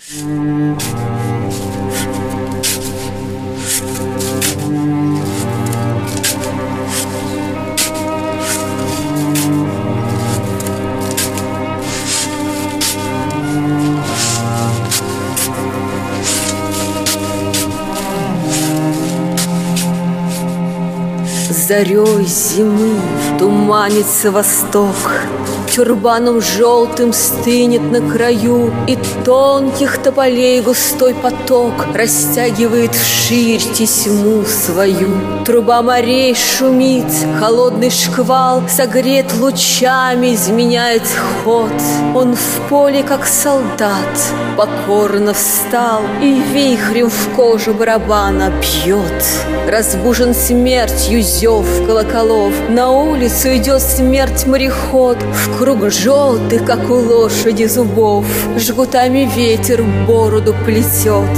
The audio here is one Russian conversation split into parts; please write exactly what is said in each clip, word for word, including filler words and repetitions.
Зарей зимы туманится восток, тюрбаном желтым стынет на краю, и тонких тополей густой поток растягивает вширь тесьму свою. Труба морей шумит, холодный шквал согрет лучами, изменяет ход. Он в поле, как солдат, покорно встал и вихрем в кожу барабана бьет. Разбужен смертью зев колоколов, на улицу идет смерть мореход. В круг желтых, как у лошади, зубов жгутами ветер бороду плетет.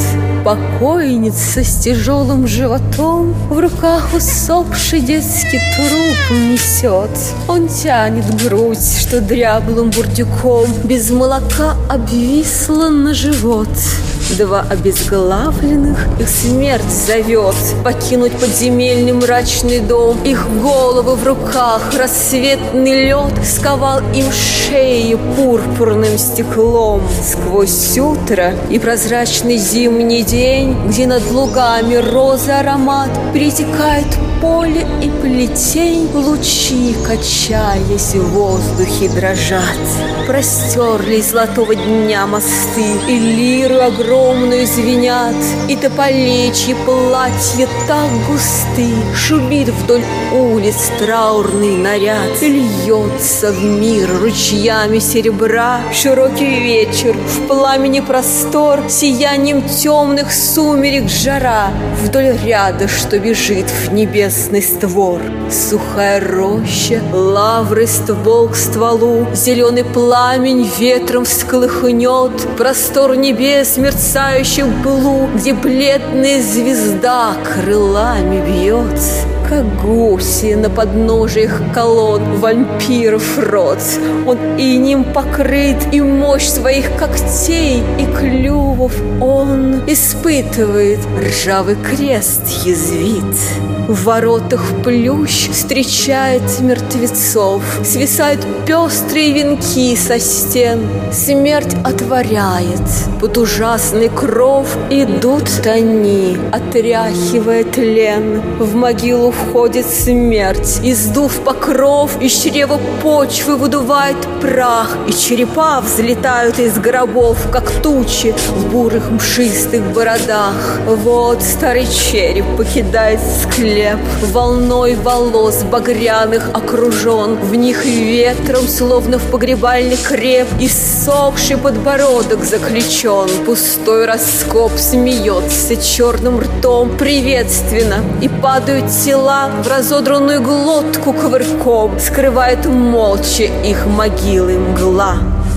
Покойница с тяжелым животом в руках усопший детский труп несет. Он тянет грудь, что дряблым бурдюком без молока обвисла на живот. Два обезглавленных их смерть зовет покинуть подземельный мрачный дом. Их головы в руках рассветный лед сковал им шеи пурпурным стеклом. Сквозь утро и прозрачный зимний день, где над лугами розы аромат, перетекает поле и плетень, лучи, качаясь в воздухе, дрожат. Простерлись золотого дня мосты, и лиры огромную звенят, и тополечьи платья так густы, шумит вдоль улиц траурный наряд. Льется в мир ручьями серебра широкий вечер, в пламени простор, сиянием темных сумерек жара. Вдоль ряда, что бежит в небесный створ, сухая роща, лавры, ствол к стволу, зеленый пламень ветром всколыхнет простор небес, мерцающих блу, где бледная звезда крылами бьет. Как гуси на подножиях колонн вампиров рот, он инем покрыт, и мощь своих когтей и клювов он испытывает. Ржавый крест язвит. В воротах плющ встречает мертвецов, свисают пестрые венки со стен. Смерть отворяет под ужасный кров, идут они, отряхивая тлен. В могилу входит смерть, и, сдув покров, из чрева почвы выдувает прах, и черепа взлетают из гробов, как тучи в бурых мшистых бородах. Вот старый череп покидает склеп, волной волос багряных окружен, в них ветром, словно в погребальный креп, иссохший подбородок заключен. Пустой раскоп смеется черным ртом приветственно, и падают тела в разодранную глотку ковырком, скрывает молча их могилы мгла.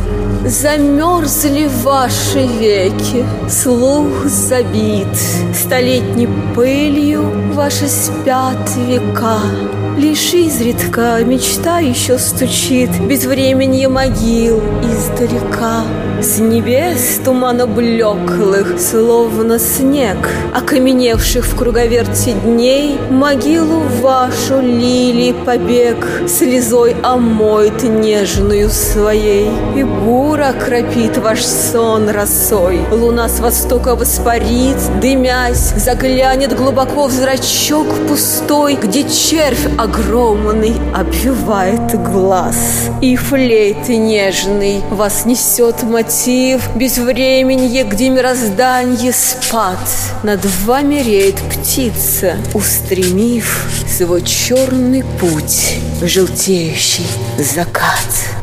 Замерзли ваши веки, слух забит, столетней пылью ваши спят века. Лишь изредка мечта еще стучит безвременье могил издалека. С небес тумана блеклых, словно снег, окаменевших в круговерте дней, могилу вашу лилий побег слезой омоет нежную своей. И бура кропит ваш сон росой, луна с востока воспарит, дымясь, заглянет глубоко в зрачок пустой, где червь огромный обвивает глаз. И флейты нежный вас несет мотив безвременье, где мирозданье спад. Над вами реет птица, устремив свой черный путь в желтеющий закат.